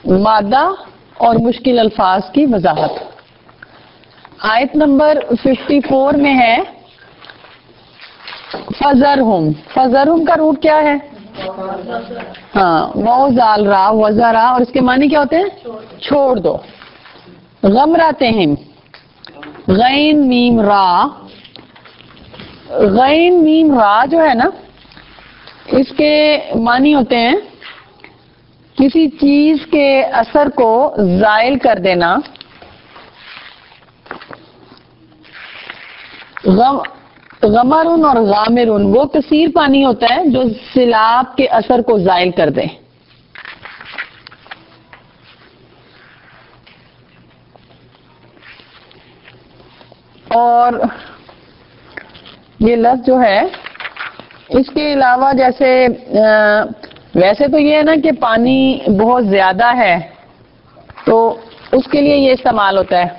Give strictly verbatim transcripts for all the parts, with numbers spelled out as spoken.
مادہ اور مشکل الفاظ کی وضاحت. آیت نمبر چون میں ہے فذرہم. فذرہم کا روٹ کیا ہے؟ ہاں واو زال را وزرا، اور اس کے معنی کیا ہوتے ہیں؟ چھوڑ دو. غمرتہم غین میم را. غین میم را جو ہے نا اس کے معنی ہوتے ہیں کسی چیز کے اثر کو زائل کر دینا. غمرن اور غامرن وہ کثیر پانی ہوتا ہے جو سیلاب کے اثر کو زائل کر دے. اور یہ لفظ جو ہے اس کے علاوہ جیسے ویسے تو یہ ہے نا کہ پانی بہت زیادہ ہے تو اس کے لیے یہ استعمال ہوتا ہے،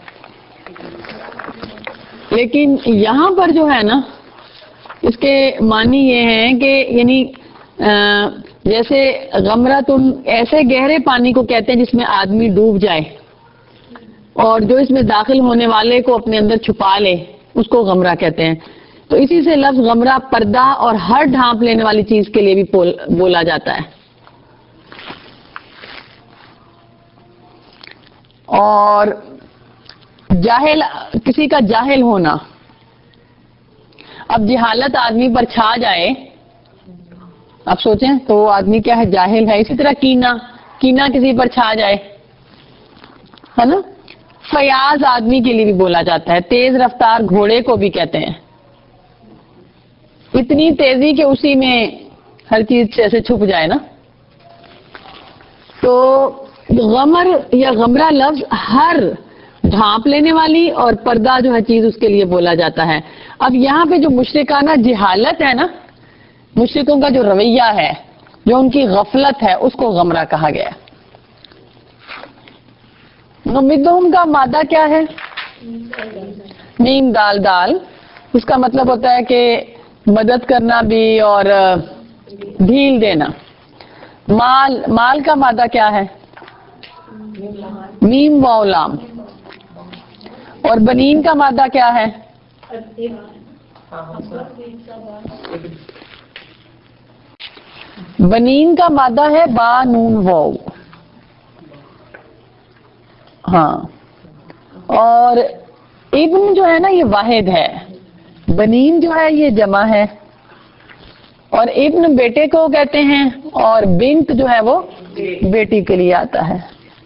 لیکن یہاں پر جو ہے نا اس کے معنی یہ ہیں کہ یعنی جیسے غمرتن ایسے گہرے پانی کو کہتے ہیں جس میں آدمی ڈوب جائے اور جو اس میں داخل ہونے والے کو اپنے اندر چھپا لے اس کو غمرہ کہتے ہیں. تو اسی سے لفظ غمرہ پردہ اور ہر ڈھانپ لینے والی چیز کے لیے بھی بولا جاتا ہے. اور جاہل، کسی کا جاہل ہونا. اب جہالت آدمی پر چھا جائے، اب سوچیں تو وہ آدمی کیا ہے؟ جاہل ہے. اسی طرح کینہ، کینہ کسی پر چھا جائے ہے نا. فیاض آدمی کے لیے بھی بولا جاتا ہے. تیز رفتار گھوڑے کو بھی کہتے ہیں. اتنی تیزی کہ اسی میں ہر چیز جیسے چھپ جائے نا. تو غمر یا غمرہ لفظ ہر ڈھانپ لینے والی اور پردہ جو ہے چیز اس کے لیے بولا جاتا ہے. اب یہاں پہ جو مشرکانہ جہالت ہے نا، مشرکوں کا جو رویہ ہے، جو ان کی غفلت ہے، اس کو غمرہ کہا گیا. نمدہم کا مادہ کیا ہے؟ میم دال دال. اس کا مطلب ہوتا ہے کہ مدد کرنا بھی اور ڈھیل دینا. مال، مال کا مادہ کیا ہے؟ میم واو لام. اور بنین کا مادہ کیا ہے؟ بنین کا مادہ ہے با نون واو. ہاں، اور ابن جو ہے نا یہ واحد ہے، بنین جو ہے یہ جمع ہے. اور ابن بیٹے کو کہتے ہیں اور بنت جو ہے وہ بیٹی کے لیے آتا ہے.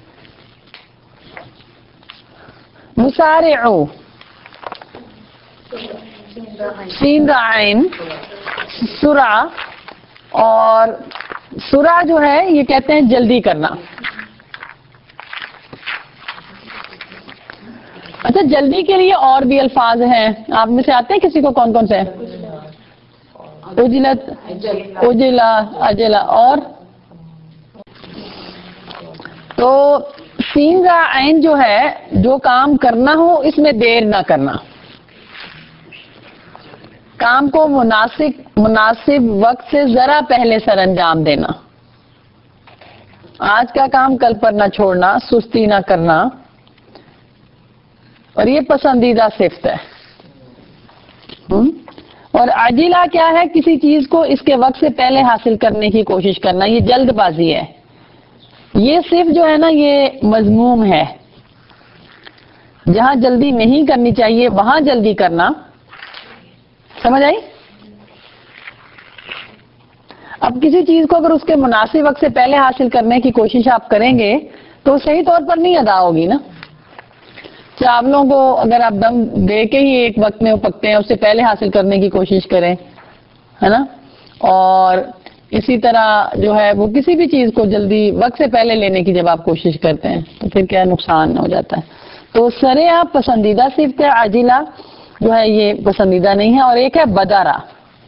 مسارعو سین عین سرعہ، اور سرعہ جو ہے یہ کہتے ہیں جلدی کرنا. اچھا، جلدی کے لیے اور بھی الفاظ ہیں، آپ میں سے آتے ہیں کسی کو؟ کون کون سے؟ اجلت، اجلا، اجلا. اور تو سین را عین جو ہے جو کام کرنا ہو اس میں دیر نہ کرنا، کام کو مناسب مناسب وقت سے ذرا پہلے سر انجام دینا، آج کا کام کل پر نہ چھوڑنا، سستی نہ کرنا. اور یہ پسندیدہ صفت ہے. اور عاجلہ کیا ہے؟ کسی چیز کو اس کے وقت سے پہلے حاصل کرنے کی کوشش کرنا، یہ جلد بازی ہے. یہ صرف جو ہے نا یہ مذموم ہے. جہاں جلدی نہیں کرنی چاہیے وہاں جلدی کرنا. سمجھ آئی؟ اب کسی چیز کو اگر اس کے مناسب وقت سے پہلے حاصل کرنے کی کوشش آپ کریں گے تو صحیح طور پر نہیں ادا ہوگی نا. چاولوں کو اگر آپ دم دے کے ہی ایک وقت میں وہ پکتے ہیں، اس سے پہلے حاصل کرنے کی کوشش کریں ہے نا. اور اسی طرح جو ہے وہ کسی بھی چیز کو جلدی وقت سے پہلے لینے کی جب آپ کوشش کرتے ہیں تو پھر کیا نقصان ہو جاتا ہے. تو سرے آپ پسندیدہ صفت ہے، عاجلہ جو ہے یہ پسندیدہ نہیں ہے. اور ایک ہے بدارہ،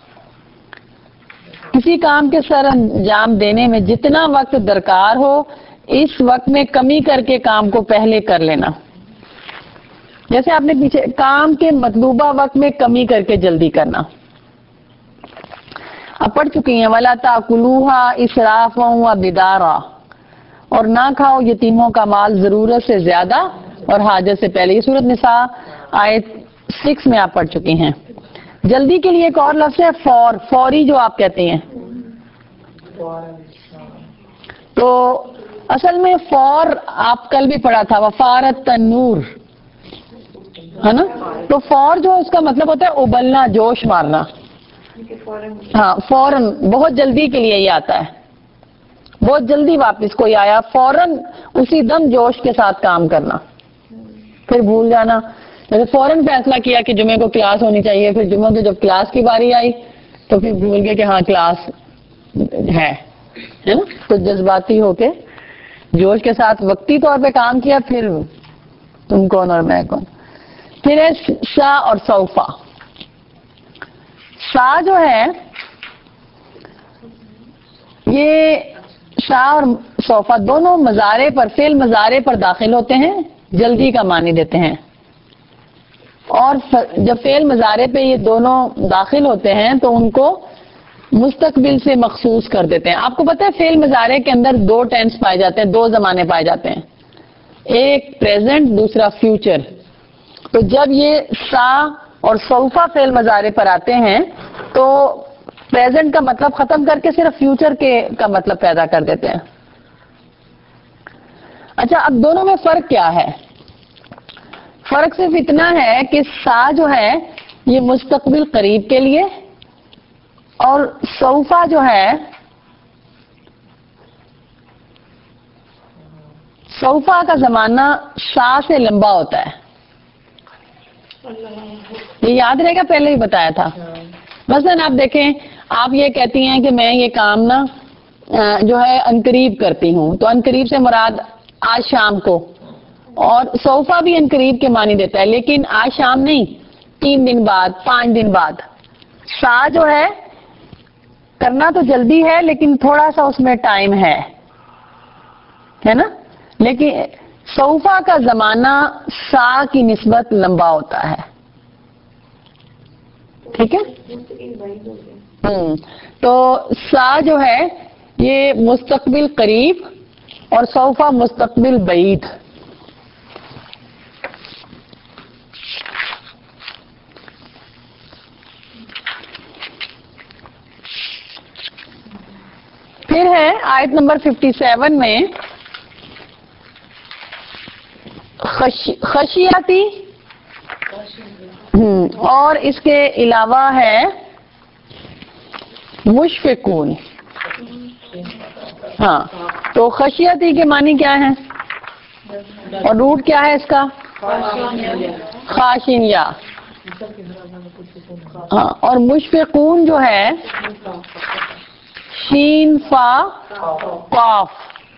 کسی کام کے سر انجام دینے میں جتنا وقت درکار ہو اس وقت میں کمی کر کے کام کو پہلے کر لینا. جیسے آپ نے پیچھے کام کے مطلوبہ وقت میں کمی کر کے جلدی کرنا. اب پڑھ چکی ہیں وَلَا تَأْكُلُوهَا إِسْرَافًا وَبِدَارًا. اور نہ کھاؤ یتیموں کا مال ضرورت سے زیادہ اور حاجت سے پہلے. یہ سورۃ نساء آیت سکس میں آپ پڑھ چکی ہیں. جلدی کے لیے ایک اور لفظ ہے فور، فوری جو آپ کہتے ہیں. تو اصل میں فور آپ کل بھی پڑھا تھا، وفارت تنور ہے نا. تو فور جو اس کا مطلب ہوتا ہے ابلنا، جوش مارنا. ہاں فوراً، بہت جلدی کے لیے یہ آتا ہے. بہت جلدی واپس کوئی آیا، فوراً اسی دم جوش کے ساتھ کام کرنا، پھر بھول جانا. جیسے فوراً فیصلہ کیا کہ جمعے کو کلاس ہونی چاہیے، پھر جمعہ کو جب کلاس کی باری آئی تو پھر بھول گئے کہ ہاں کلاس ہے ہے نا. تو جذباتی ہو کے جوش کے ساتھ وقتی طور پہ کام کیا، پھر تم کون اور میں کون. پھر ہے سا اور سوفا. سا جو ہے یہ سا اور سوفا دونوں مضارع پر، فعل مضارع پر داخل ہوتے ہیں، جلدی کا معنی دیتے ہیں. اور جب فعل مضارع پہ یہ دونوں داخل ہوتے ہیں تو ان کو مستقبل سے مخصوص کر دیتے ہیں. آپ کو پتہ ہے فعل مضارع کے اندر دو ٹینس پائے جاتے ہیں، دو زمانے پائے جاتے ہیں، ایک پریزنٹ دوسرا فیوچر. تو جب یہ سا اور سوفا فعل مضارع پر آتے ہیں تو پریزنٹ کا مطلب ختم کر کے صرف فیوچر کے کا مطلب پیدا کر دیتے ہیں. اچھا اب دونوں میں فرق کیا ہے؟ فرق صرف اتنا ہے کہ سا جو ہے یہ مستقبل قریب کے لیے، اور سوفا جو ہے سوفا کا زمانہ سا سے لمبا ہوتا ہے. یہ یاد رہے گا، پہلے ہی بتایا تھا. مثلا آپ دیکھیں، آپ یہ کہتی ہیں کہ میں یہ کام نا جو ہے انقریب کرتی ہوں، تو انقریب سے مراد آج شام کو، اور سوفا بھی انقریب کے معنی دیتا ہے، لیکن آج شام نہیں، تین دن بعد، پانچ دن بعد. سا جو ہے کرنا تو جلدی ہے لیکن تھوڑا سا اس میں ٹائم ہے ہے نا. لیکن سوفا کا زمانہ سا کی نسبت لمبا ہوتا ہے. ٹھیک ہے. ہوں تو سا جو ہے یہ مستقبل قریب اور سوفا مستقبل بعید. پھر ہے آیت نمبر ففٹی سیون میں خشیاتی، اور اس کے علاوہ ہے مشفقون. ہاں تو خشیاتی کے معنی کیا ہے اور روٹ کیا ہے اس کا؟ خاشین یا. ہاں اور مشفقون جو ہے شین فا قاف.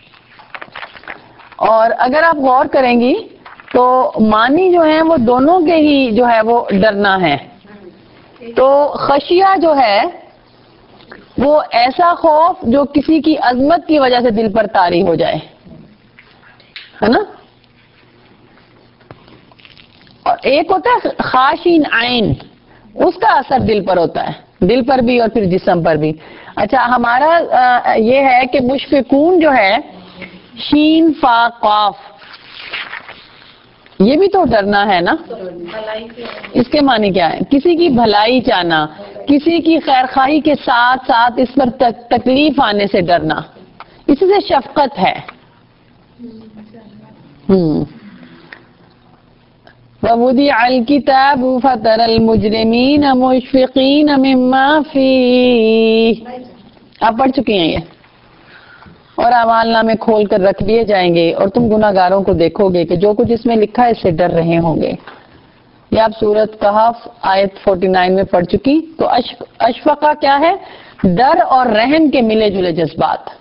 اور اگر آپ غور کریں گی تو معنی جو ہے وہ دونوں کے ہی جو ہے وہ ڈرنا ہے. تو خشیہ جو ہے وہ ایسا خوف جو کسی کی عظمت کی وجہ سے دل پر طاری ہو جائے، ہے نا. اور ایک ہوتا ہے خاشین عین، اس کا اثر دل پر ہوتا ہے، دل پر بھی اور پھر جسم پر بھی. اچھا ہمارا یہ ہے کہ مشفقون جو ہے شین فا قاف، یہ بھی تو ڈرنا ہے نا. اس کے معنی کیا ہے؟ کسی کی بھلائی چاہنا، کسی کی خیر خواہی کے ساتھ ساتھ اس پر تکلیف آنے سے ڈرنا، اسی سے شفقت ہے. ہوں وَوُضِعَ الْكِتَابُ فَتَرَى الْمُجْرِمِينَ مُشْفِقِينَ مِمَّا فِيهِ. آپ پڑھ چکی ہیں یہ. اور اعمال نامے کھول کر رکھ دیے جائیں گے اور تم گناہ گاروں کو دیکھو گے کہ جو کچھ اس میں لکھا ہے اس سے ڈر رہے ہوں گے. یہ آپ سورۃ کہف آیت فورٹی نائن میں پڑھ چکی. تو اشفقہ کیا ہے؟ ڈر اور رحم کے ملے جلے جذبات.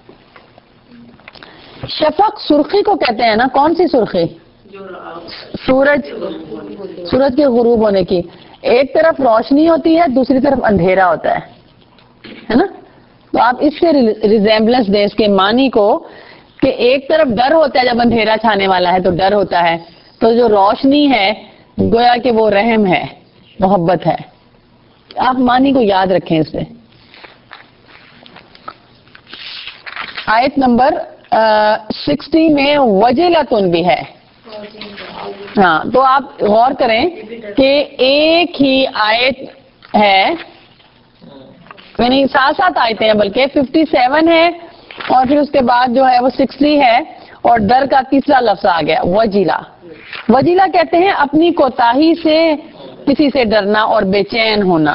شفق سرخی کو کہتے ہیں نا. کون سی سرخی؟ سورج سورج کے غروب ہونے کی. ایک طرف روشنی ہوتی ہے، دوسری طرف اندھیرا ہوتا ہے، ہے نا. تو آپ اس سے ریزیمبلنس دیں اس کے معنی کو کہ ایک طرف ڈر ہوتا ہے جب اندھیرا چھانے والا ہے تو ڈر ہوتا ہے، تو جو روشنی ہے گویا کہ وہ رحم ہے، محبت ہے. آپ معنی کو یاد رکھیں اس سے. آیت نمبر سکسٹی میں وجلتن بھی ہے. ہاں تو آپ غور کریں کہ ایک ہی آیت ہے، یعنی سات سات آیتیں ہیں، بلکہ ففٹی سیون ہے اور پھر اس کے بعد جو ہے وہ سکسٹی ہے اور ڈر کا تیسرا لفظ آ گیا وجیلا. وجیلا کہتے ہیں اپنی کوتاہی سے کسی سے ڈرنا اور بے چین ہونا،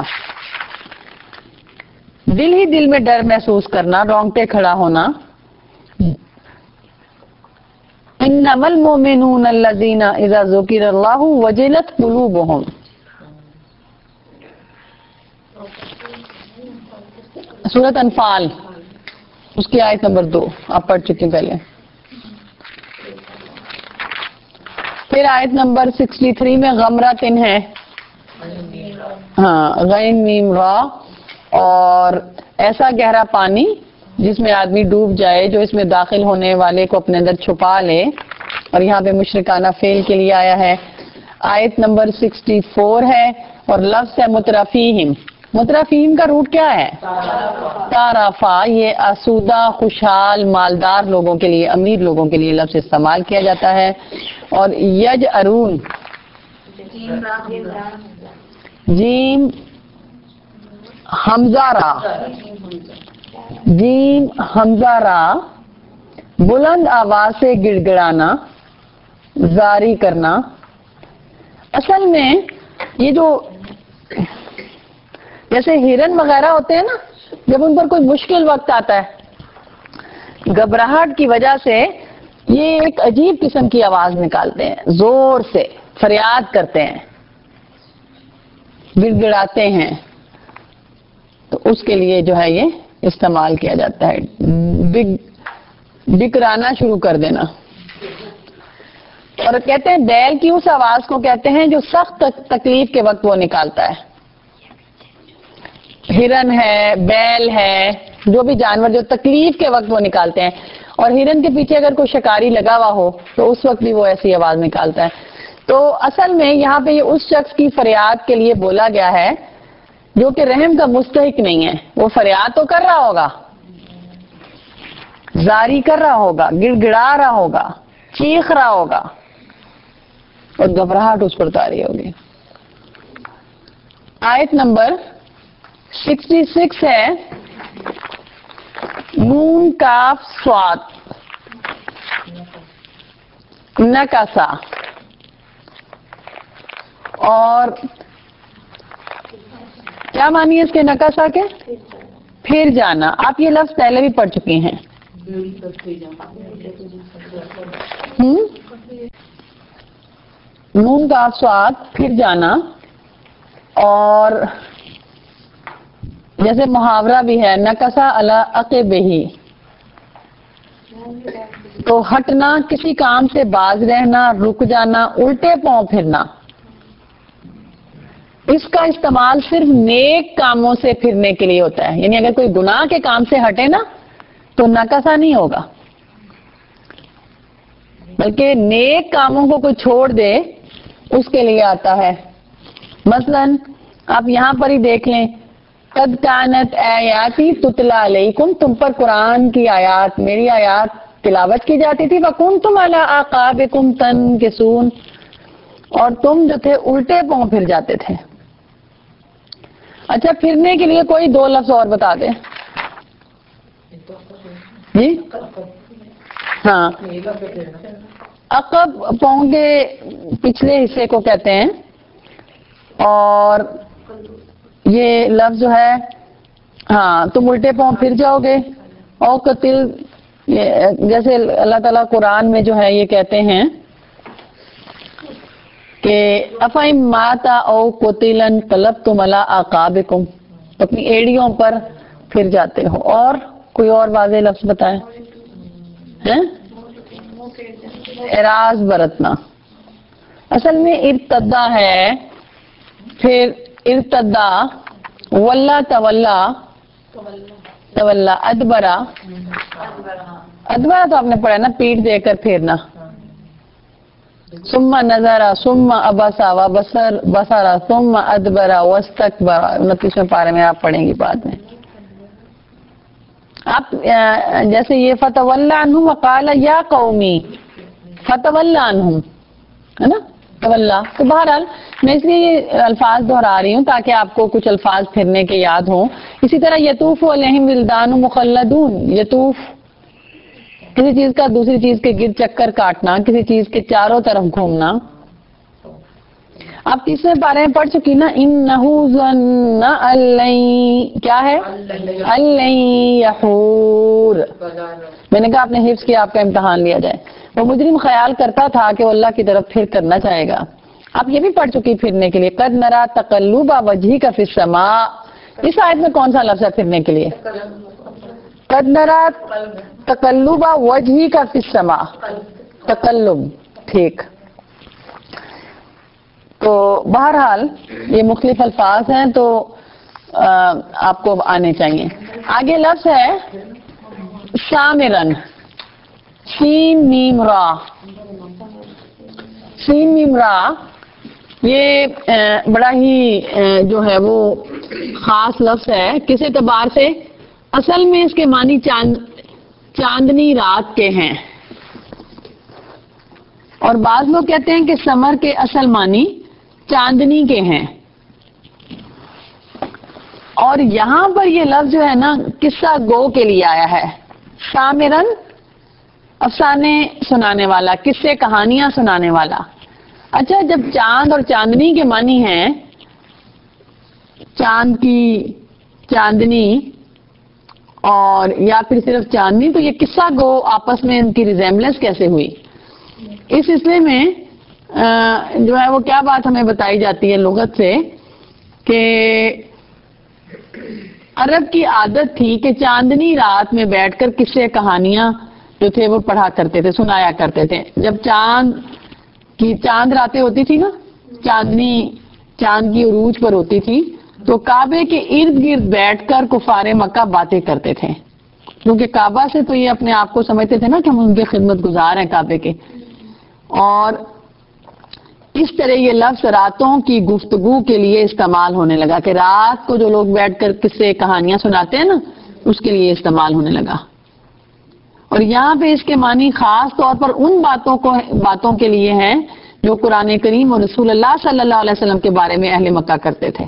دل ہی دل میں ڈر محسوس کرنا، رونگٹے کھڑا ہونا. انما المؤمنون الذین اذا ذکر اللہ وجلت قلوبہم. سورۃ انفال اس کی آیت نمبر دو آپ پڑھ چکے پہلے. پھر آیت نمبر سکسٹی تھری میں غمرہ تن ہے، ہاں غین میم را، اور ایسا گہرا پانی جس میں آدمی ڈوب جائے، جو اس میں داخل ہونے والے کو اپنے اندر چھپا لے، اور یہاں پہ مشرکانہ فعل کے لیے آیا ہے. آیت نمبر سکسٹی فور ہے اور لفظ ہے مترفیہم. مترفیہم کا روٹ کیا ہے؟ تارافا. یہ آسودہ، خوشحال، مالدار لوگوں کے لیے، امیر لوگوں کے لیے لفظ استعمال کیا جاتا ہے. اور یج ارون، جیم حمزہ را، جیم حمزہ را، بلند آواز سے گڑ گڑانا، زاری کرنا. اصل میں یہ جو جیسے ہرن وغیرہ ہوتے ہیں نا، جب ان پر کوئی مشکل وقت آتا ہے، گھبراہٹ کی وجہ سے یہ ایک عجیب قسم کی آواز نکالتے ہیں، زور سے فریاد کرتے ہیں، گڑ گڑاتے ہیں. تو اس کے لیے جو ہے یہ استعمال کیا جاتا ہے، بکرانا شروع کر دینا. اور کہتے ہیں بیل کی اس آواز کو کہتے ہیں جو سخت تکلیف کے وقت وہ نکالتا ہے. ہرن ہے، بیل ہے، جو بھی جانور جو تکلیف کے وقت وہ نکالتے ہیں. اور ہرن کے پیچھے اگر کوئی شکاری لگا ہوا ہو تو اس وقت بھی وہ ایسی آواز نکالتا ہے. تو اصل میں یہاں پہ یہ اس شخص کی فریاد کے لیے بولا گیا ہے جو کہ رحم کا مستحق نہیں ہے. وہ فریاد تو کر رہا ہوگا، زاری کر رہا ہوگا، گڑ گڑا رہا ہوگا، چیخ رہا ہوگا، اور گھبراہٹ اس پر طاری ہوگی. آیت نمبر سکسٹی سکس ہے، نون کاف صاد نکاسا. اور کیا معنی ہے اس کے نکاسا کے؟ پھر جانا. آپ یہ لفظ پہلے بھی پڑھ چکے ہیں. نون کا سواد پھر جانا. اور جیسے محاورہ بھی ہے نکسا علی عقبہ، تو ہٹنا، کسی کام سے باز رہنا، رک جانا، الٹے پاؤں پھرنا. اس کا استعمال صرف نیک کاموں سے پھرنے کے لیے ہوتا ہے. یعنی اگر کوئی گناہ کے کام سے ہٹے نا تو نکسا نہیں ہوگا، بلکہ نیک کاموں کو کوئی چھوڑ دے اس کے لیے آتا ہے. مثلا آپ یہاں پر ہی دیکھ لیں، قد کانت آیاتی تتلا علیکم، تم پر قرآن کی آیات، میری آیات تلاوت کی جاتی تھی. وکنتم علی اعقابکم تنکسون، اور تم جو تھے الٹے پاؤں پھر جاتے تھے. اچھا پھرنے کے لیے کوئی دو لفظ اور بتا دیں. جی ہاں، عقب پاؤں کے پچھلے حصے کو کہتے ہیں. اور یہ لفظ جو ہے، ہاں تم الٹے پاؤں پھر جاؤ گے. او قتل، جیسے اللہ تعالیٰ قرآن میں جو ہے یہ کہتے ہیں کہ افَإِن مَاتَ أَوْ قُتِلَ انقلبتم علی اعقابکم، اپنی ایڑیوں پر پھر جاتے ہو. اور کوئی اور واضح لفظ بتائیں. اعراض برتنا. اصل میں ارتدا ہے، پھر ارتدا، ولا تولا، تولا، ادبرا. ادبرا تو آپ نے پڑھا نا، پیٹ دے کر پھیرنا. ثم نظر ثم ابسا وبصر بصر ثم ادبر واستكبر، انتیسویں پارے میں آپ پڑھیں گی بعد میں. آپ جیسے یہ فتولا عنہم وقال یا قومی، فتولا عنہم ہے نا تولا. تو بہرحال میں اس لیے یہ الفاظ دہرا رہی ہوں تاکہ آپ کو کچھ الفاظ پھرنے کے یاد ہوں. اسی طرح یطوف علیہم ولدان مخلدون، یطوف کسی چیز کا دوسری چیز کے گرد چکر کاٹنا، کسی چیز کے چاروں طرف گھومنا. آپ تیسرے پارے میں پڑھ چکی نا، انہ ظن ان لن، کیا ہے ان لن یحور. میں نے کہا آپ نے حفظ کیا، آپ کا امتحان لیا جائے. وہ مجرم خیال کرتا تھا کہ وہ اللہ کی طرف پھر کرنا چاہے گا. آپ یہ بھی پڑھ چکی پھرنے کے لیے، قد نرا تقلب وجہک فی السماء. اس آیت میں کون سا لفظ ہے پھرنے کے لیے؟ قد نرا تقلب وجہک فی السماء، تقلب. ٹھیک. تو بہرحال یہ مختلف الفاظ ہیں تو آپ کو آنے چاہیے. آگے لفظ ہے سامرن، سین میم را. سین میم را یہ بڑا ہی جو ہے وہ خاص لفظ ہے. کس اعتبار سے؟ اصل میں اس کے معنی چاند چاندنی رات کے ہیں، اور بعض لوگ کہتے ہیں کہ سمر کے اصل معنی چاندنی کے ہیں. اور یہاں پر یہ لفظ جو ہے نا قصہ گو کے لیے آیا ہے. سامرن افسانے سنانے والا، قصے کہانیاں سنانے والا. اچھا، جب چاند اور چاندنی کے معنی ہیں، چاند کی چاندنی اور یا پھر صرف چاندنی، تو یہ قصہ گو آپس میں ان کی ریزیمبلنس کیسے ہوئی؟ اس سلسلے میں جو ہے وہ کیا بات ہمیں بتائی جاتی ہے لغت سے کہ عرب کی عادت تھی کہ چاندنی رات میں بیٹھ کر قصے کہانیاں جو تھے وہ پڑھا کرتے تھے، سنایا کرتے تھے. جب چاند کی چاند راتیں ہوتی تھی نا، چاندنی چاند کی عروج پر ہوتی تھی، تو کعبے کے ارد گرد بیٹھ کر کفار مکہ باتیں کرتے تھے، کیونکہ کعبہ سے تو یہ اپنے آپ کو سمجھتے تھے نا کہ ہم ان کے خدمت گزار ہیں کعبے کے. اور اس طرح یہ لفظ راتوں کی گفتگو کے لیے استعمال ہونے لگا کہ رات کو جو لوگ بیٹھ کر قصے کہانیاں سناتے ہیں نا، اس کے لیے استعمال ہونے لگا. اور یہاں پہ اس کے معنی خاص طور پر ان باتوں کو باتوں کے لیے ہیں جو قرآن کریم اور رسول اللہ صلی اللہ علیہ وسلم کے بارے میں اہل مکہ کرتے تھے.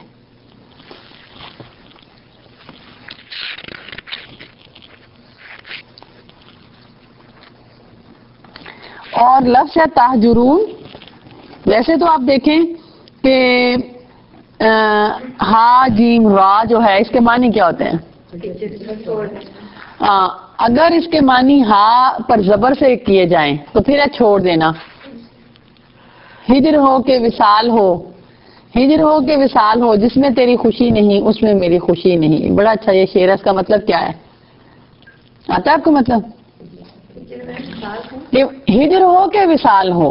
اور لفظ ہے تہجرون. ویسے تو آپ دیکھیں کہ ہا جیم را جو ہے اس کے معنی کیا ہوتے ہیں؟ آ, اگر اس کے معنی ہا پر زبر سے کیے جائیں تو پھر ہے چھوڑ دینا. ہجر ہو کہ وصال ہو، ہجر ہو کہ وصال ہو، جس میں تیری خوشی نہیں اس میں میری خوشی نہیں. بڑا اچھا یہ شعر ہے. اس کا مطلب کیا ہے؟ آتا ہے آپ کو مطلب؟ کہ ہجر ہو کہ وصال ہو،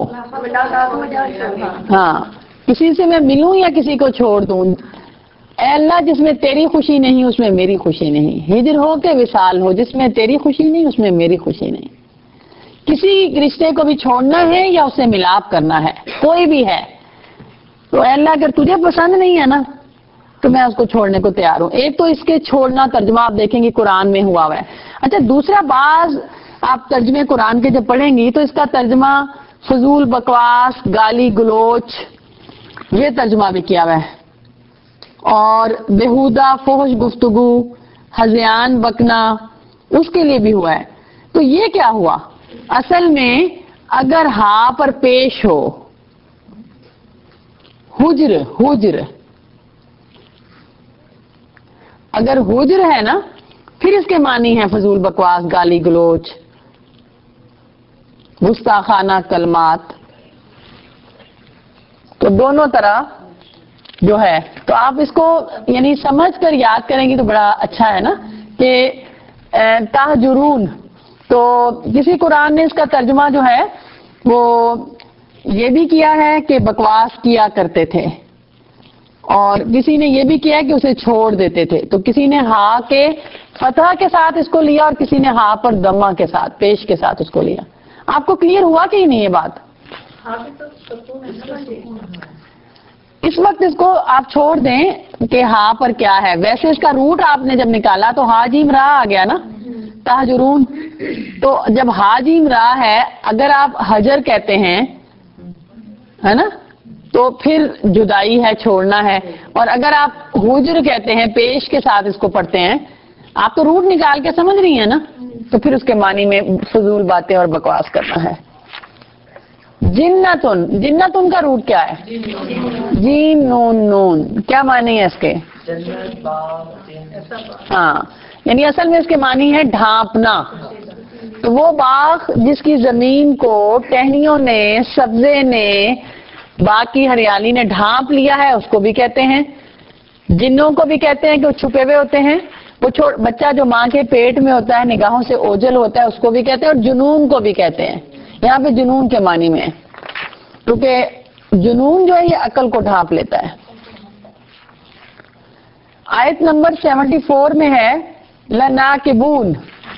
ہاں، کسی سے میں ملوں یا کسی کو چھوڑ دوں، اے اللہ جس میں تیری خوشی نہیں اس میں میری خوشی نہیں. ہجر ہو کہ وصال ہو، جس میں تیری خوشی نہیں اس میں میری خوشی نہیں. کسی رشتے کو بھی چھوڑنا ہے یا اسے ملاپ کرنا ہے، کوئی بھی ہے، تو اے اللہ اگر تجھے پسند نہیں ہے نا تو میں اس کو چھوڑنے کو تیار ہوں. ایک تو اس کے چھوڑنا ترجمہ آپ دیکھیں گے قرآن میں ہوا ہوا ہے. اچھا، دوسرا بعض آپ ترجمے قرآن کے جب پڑھیں گی تو اس کا ترجمہ فضول بکواس، گالی گلوچ، یہ ترجمہ بھی کیا ہوا ہے، اور بےہودہ فحش گفتگو، ہذیان بکنا، اس کے لیے بھی ہوا ہے. تو یہ کیا ہوا؟ اصل میں اگر ہا پر پیش ہو حجر، حجر اگر حجر ہے نا، پھر اس کے معنی ہے فضول بکواس، گالی گلوچ، گستاخانہ کلمات. تو دونوں طرح جو ہے، تو آپ اس کو یعنی سمجھ کر یاد کریں گی تو بڑا اچھا ہے نا کہ تہجرون. تو کسی قرآن نے اس کا ترجمہ جو ہے وہ یہ بھی کیا ہے کہ بکواس کیا کرتے تھے، اور کسی نے یہ بھی کیا ہے کہ اسے چھوڑ دیتے تھے. تو کسی نے ہا کے فتح کے ساتھ اس کو لیا اور کسی نے ہا پر دمہ کے ساتھ، پیش کے ساتھ اس کو لیا. آپ کو کلیئر ہوا کہ نہیں یہ بات؟ اس وقت اس کو آپ چھوڑ دیں کہ ہا پر کیا ہے. ویسے اس کا روٹ آپ نے جب نکالا تو ہا جیم را آ گیا نا، तहजुरून। तो जब हाजिम रा है, अगर आप हजर कहते हैं, है ना, तो फिर जुदाई है, छोड़ना है। और अगर आप हुज्र कहते हैं, पेश के साथ इसको पढ़ते हैं, आप तो रूट निकाल के समझ रही हैं ना, तो फिर उसके मानी में फजूल बातें और बकवास करना है। जिन्नतुन, जिन्नतुन का रूट क्या है? जीन नून नून। क्या मानी है इसके? हाँ, यानी असल में इसके मानी है ढांपना। तो वो बाग जिसकी जमीन को टहनियों ने, सब्जे ने, बाग की हरियाली ने ढांप लिया है, उसको भी कहते हैं। जिन्नों को भी कहते हैं कि वो छुपे हुए होते हैं। वो छोड़ बच्चा जो माँ के पेट में होता है, निगाहों से ओझल होता है, उसको भी कहते हैं। और जुनून को भी कहते हैं। यहाँ पे जुनून के मानी में, क्योंकि जुनून जो है ये अकल को ढांप लेता है। आयत नंबर चौहत्तर में है लनाकिबून,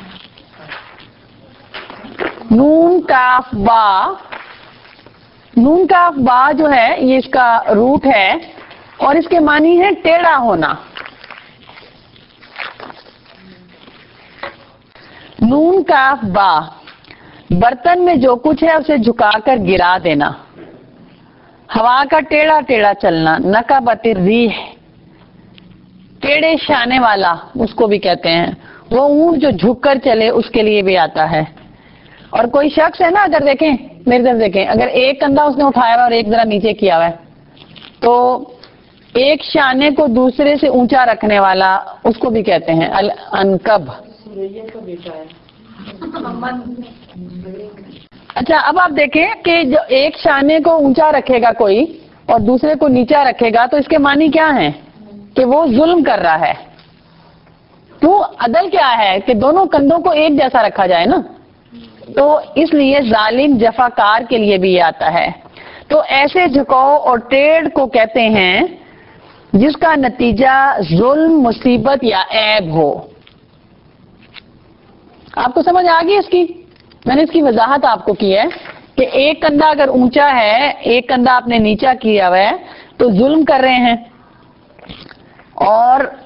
नून काफ बा। नून काफ बा जो है ये इसका रूट है और इसके मानी है टेढ़ा होना। नून काफ बा, बर्तन में जो कुछ है उसे झुकाकर गिरा देना। हवा का टेढ़ा टेढ़ा चलना। नकाबत रीह, टेढ़े शाने वाला, उसको भी कहते हैं। वो ऊंट जो झुक कर चले, उसके लिए भी आता है। और कोई शख्स है ना, अगर देखें, मेरी तरफ देखें, अगर एक कंधा उसने उठाया हुआ और एक जरा नीचे किया हुआ है, तो एक शाने को दूसरे से ऊंचा रखने वाला, उसको भी कहते हैं अल अनकब। अच्छा, अब आप देखें कि जो एक शाने को ऊंचा रखेगा कोई और दूसरे को नीचा रखेगा, तो इसके मानी क्या है? कि वो जुल्म कर रहा है। तो अदल क्या है कि दोनों कंधों को एक जैसा रखा जाए ना, तो इसलिए जालिम जफाकार के लिए भी ये आता है। तो ऐसे झुकाव और टेढ़ को कहते हैं जिसका नतीजा जुल्म, मुसीबत या ऐब हो। आपको समझ आ गई इसकी? मैंने इसकी वजाहत आपको की है कि एक कंधा अगर ऊंचा है, एक कंधा आपने नीचा किया हुआ है, तो जुल्म कर रहे हैं। और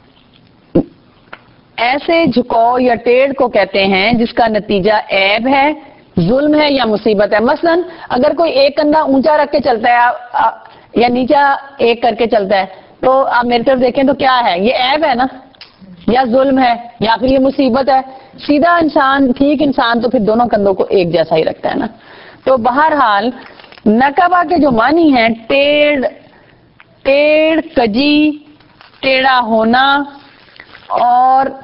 ऐसे झुकाव या टेढ़ को कहते हैं जिसका नतीजा ऐब है, जुल्म है या मुसीबत है। मसलन अगर कोई एक कंधा ऊंचा रख के चलता है आ, आ, या नीचा एक करके चलता है, तो आप मेरी तरफ देखें तो क्या है? ये ऐब है ना, या जुल्म है, या फिर ये मुसीबत है। सीधा इंसान, ठीक इंसान तो फिर दोनों कंधों को एक जैसा ही रखता है ना। तो बहरहाल नकबा के जो मानी है टेढ़, टेढ़, कजी, टेढ़ा होना, और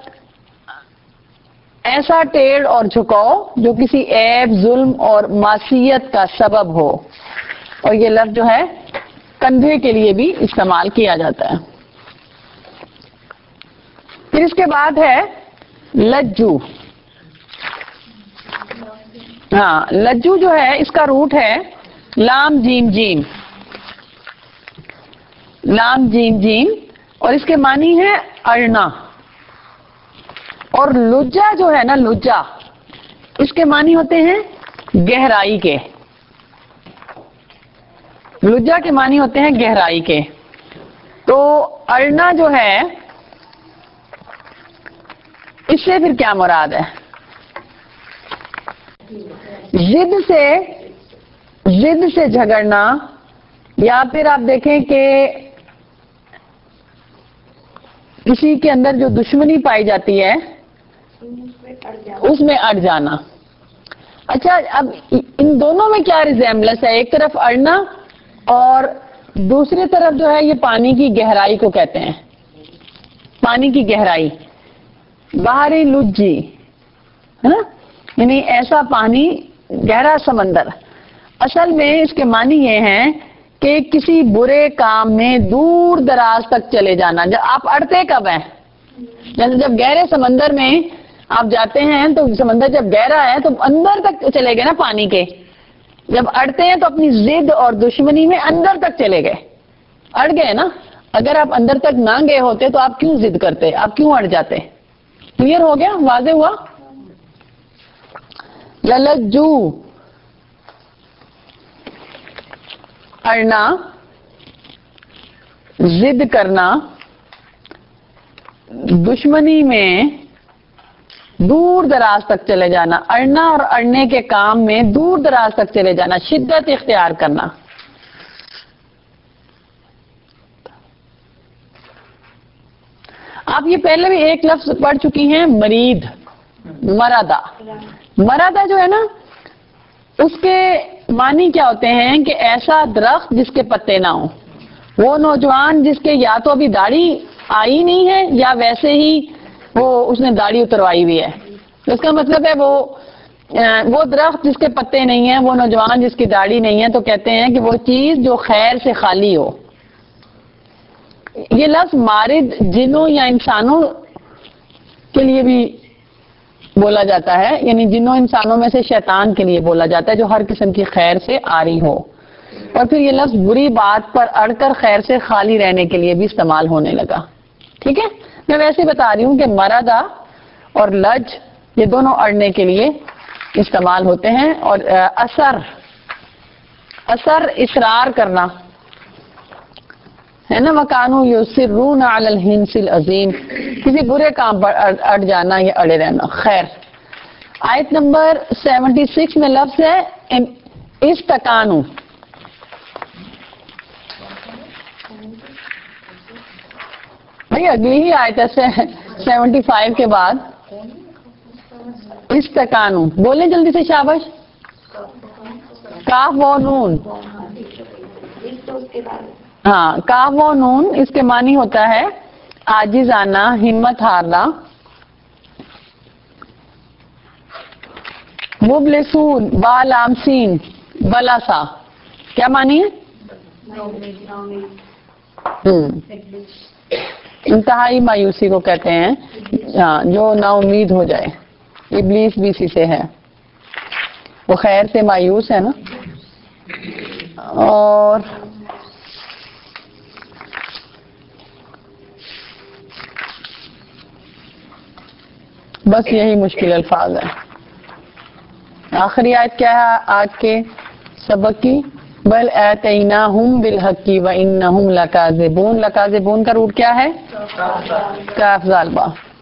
ऐसा टेढ़ और झुकाव जो किसी ऐब, जुल्म और मासियत का सबब हो। और ये लफ्ज जो है कंधे के लिए भी इस्तेमाल किया जाता है। फिर इसके बाद है लज्जू। हाँ, लज्जू जो है इसका रूट है लाम जीम जीम, लाम जीम जीम, और इसके मानी है अड़ना। और लुज्जा जो है ना, लुज्जा, इसके मानी होते हैं गहराई के। लुज्जा के मानी होते हैं गहराई के। तो अड़ना जो है, इससे फिर क्या मुराद है? जिद से, जिद से झगड़ना, या फिर आप देखें कि किसी के अंदर जो दुश्मनी पाई जाती है उसमें अड़ जाना। अच्छा, अब इन दोनों में क्या रिजेम्बलेंस है? एक तरफ अड़ना और दूसरी तरफ जो है ये पानी की गहराई को कहते हैं। पानी की गहराई, बाहरी लुज्जी, है ना, यानी ऐसा पानी, गहरा समंदर। असल में इसके मानी ये हैं कि किसी बुरे काम में दूर दराज तक चले जाना। जब आप अड़ते कब हैं? जैसे जब गहरे समंदर में आप जाते हैं, तो समंदर जब गहरा है तो अंदर तक चले गए ना पानी के। जब अड़ते हैं तो अपनी जिद और दुश्मनी में अंदर तक चले गए, अड़ गए ना। अगर आप अंदर तक ना गए होते तो आप क्यों जिद करते, आप क्यों अड़ जाते? क्लियर हो गया? वाज़े हुआ? ललज्जू, अड़ना, जिद करना, दुश्मनी में دور دراز تک چلے جانا، اڑنا اور اڑنے کے کام میں دور دراز تک چلے جانا، شدت اختیار کرنا. آپ یہ پہلے بھی ایک لفظ پڑھ چکی ہیں، مرید، مرادہ. مرادہ جو ہے نا اس کے معنی کیا ہوتے ہیں کہ ایسا درخت جس کے پتے نہ ہوں. وہ نوجوان جس کے یا تو ابھی داڑھی آئی نہیں ہے یا ویسے ہی وہ اس نے داڑھی اتروائی ہوئی ہے. اس کا مطلب ہے وہ وہ درخت جس کے پتے نہیں ہیں، وہ نوجوان جس کی داڑھی نہیں ہے، تو کہتے ہیں کہ وہ چیز جو خیر سے خالی ہو. یہ لفظ مارد جنوں یا انسانوں کے لیے بھی بولا جاتا ہے، یعنی جنوں انسانوں میں سے شیطان کے لیے بولا جاتا ہے جو ہر قسم کی خیر سے آری ہو. اور پھر یہ لفظ بری بات پر اڑ کر خیر سے خالی رہنے کے لیے بھی استعمال ہونے لگا. ٹھیک ہے، میں ویسے بتا رہی ہوں کہ مرادہ اور لج یہ دونوں اڑنے کے لیے استعمال ہوتے ہیں. اور اثر اثر اصرار کرنا ہے نا، وَكَانُوا يُصِرُّونَ عَلَى الْحِنْثِ الْعَظِيمِ، کسی برے کام پر اڑ جانا یا اڑے رہنا. خیر، آیت نمبر سیونٹی سکس میں لفظ ہے استقانو. بھائی اگلی ہی آیت ہے سیونٹی فائیو کے بعد. استقانو بولیں جلدی سے، شاباش. کاف و نون، ہاں کاف و نون اس کے معنی ہوتا ہے عاجز آنا، ہمت ہارنا. مبلسون بالامسین بلاسا کیا معنی ہے؟ انتہائی مایوسی کو کہتے ہیں، ہاں جو نا امید ہو جائے. ابلیس بھی اسی سے ہے، وہ خیر سے مایوس ہے نا. اور بس یہی مشکل الفاظ ہیں. آخری آیت کیا ہے آج کے سبق کی؟ بل آتیناہم بالحق وانہم لکاذبون. لکاذبون کا روٹ کیا ہے؟ کاف ذال با.